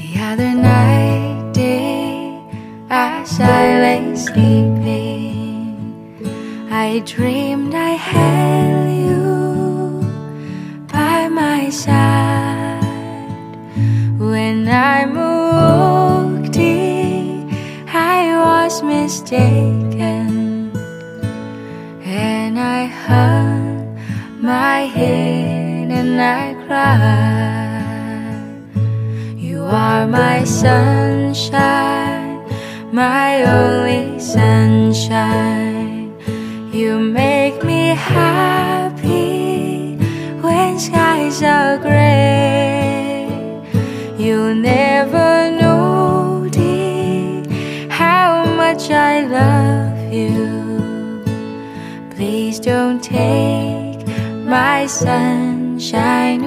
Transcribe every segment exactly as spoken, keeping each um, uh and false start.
The other night, day, as I lay sleeping, I dreamed I held you by my side. When I woke, I was mistaken, and I hung my head and I cried. You are my sunshine, my only sunshine. You make me happy when skies are gray. You'll never know, dear, how much I love you. Please don't take my sunshine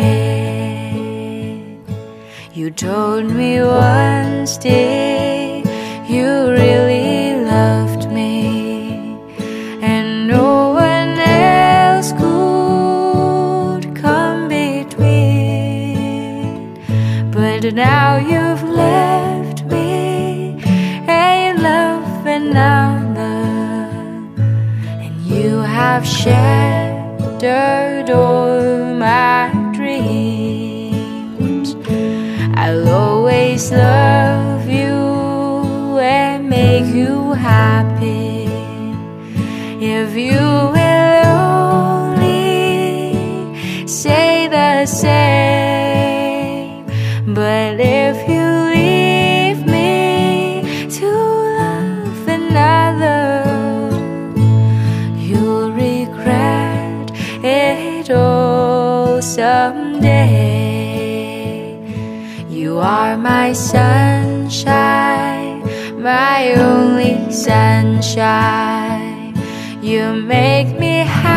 away. You told me once, dear, you really loved me, and no one else could come between. But now you've left me and you love another, and you have shattered all my dreams. I'll always love you and make you happy if you will only say the same. But if you leave me to love another, you'll regret it all someday. You are my sunshine, my only sunshine. You make me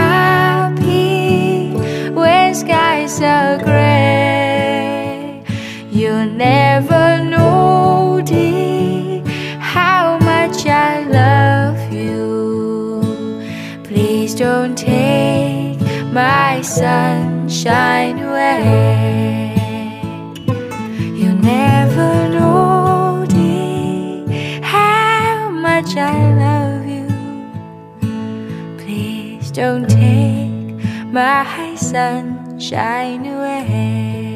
happy when skies are gray. You'll never know, dear, how much I love you. Please don't take my sunshine away. You'll never know, dear, how much I love you. Please don't take my sunshine away.